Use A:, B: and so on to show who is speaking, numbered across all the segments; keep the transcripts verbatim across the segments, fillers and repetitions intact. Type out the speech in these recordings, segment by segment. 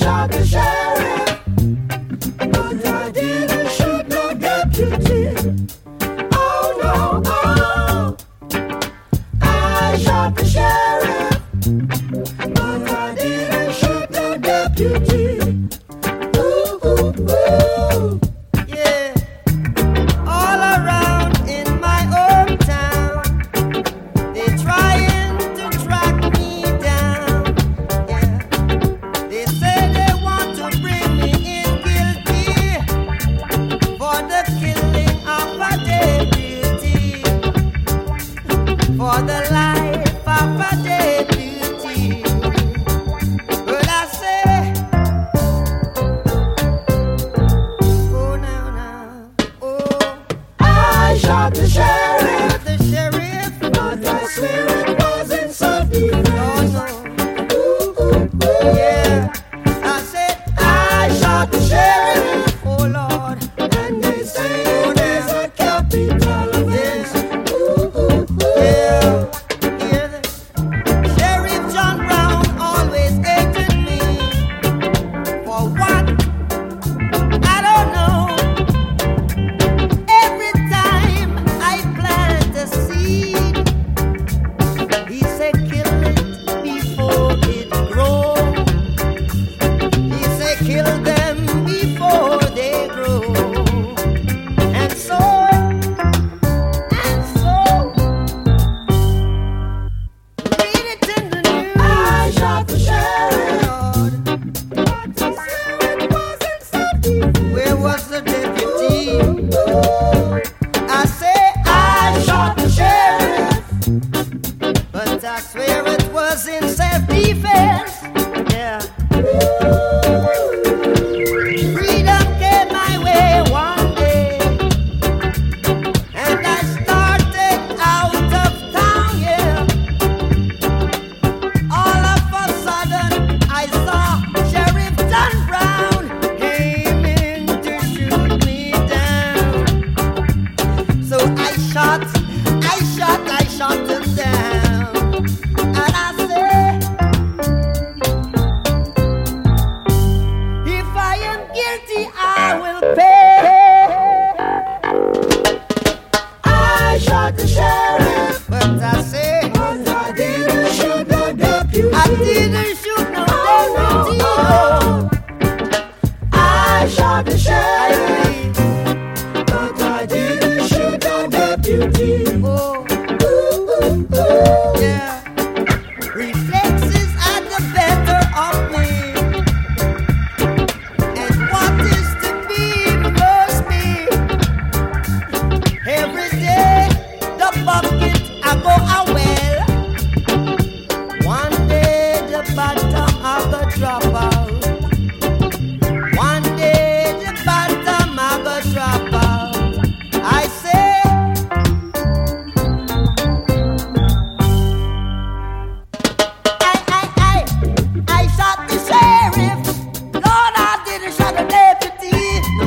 A: shot the sheriff, but I didn't shoot no deputy. Oh no, oh, I shot the sheriff, but I didn't shoot no deputy. Ooh, ooh, ooh.
B: Yeah, all around in my hometown, they trying to track me down. Yeah, they say they want to bring me in guilty for the killing of a deputy, for the life of a deputy. But I say, oh now now, oh,
A: I shot the sheriff,
B: the sheriff,
A: but I swear it wasn't self-defense.
B: oh no.
A: Ooh, ooh, ooh.
B: Yeah, I said
A: I shot the sheriff,
B: oh Lord,
A: and they say there's a capital offense. Ooh, ooh, ooh.
B: yeah, hear this. Sheriff John Brown always hated me for what? I don't know. Every time I plant a seed, he said kill it before it grows. He said kill them before they grow. And so, and so, read it in the news.
A: I shot the sheriff,
B: Lord,
A: but I swear it wasn't self-defense.
B: where was the deputy?
A: Ooh,
B: I say
A: I shot the sheriff,
B: but I swear it was in self-defense. Yeah. Freedom came my way one day, and I started out of town, yeah. All of a sudden, I saw Sheriff John Brown aiming to shoot me down. So I shot, I shot, I shot him down. And I say, if I am guilty, I will pay.
A: I shot the sheriff,
B: But I say,
A: but I didn't shoot no deputy.
B: I didn't shoot no
A: Oh,
B: deputy.
A: no, oh. I shot the
B: I
A: sheriff,
B: believe,
A: but I didn't shoot no deputy.
B: oh,
A: Ooh, ooh, ooh.
B: yeah. Reflexes are the better of me. And what is to be must be. Every day, the bucket I go a well. One day, the bottom I go drop out. One day, the bottom I go drop out. I say, I, I, I, I shot the sheriff. Lord, I didn't shot the deputy. No.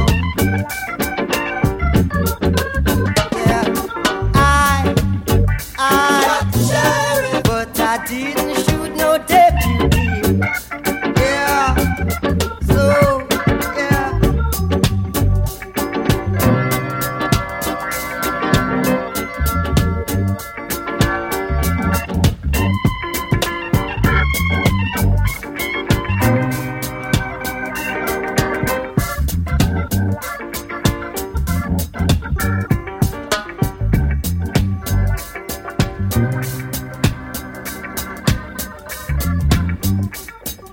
B: Yeah, I, I
A: Shot the sheriff,
B: but I didn't shoot no deputy. Yeah, so, yeah.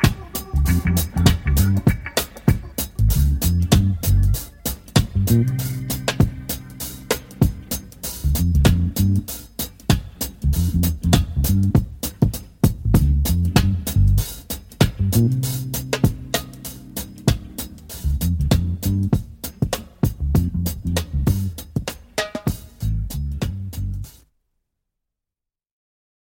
A: I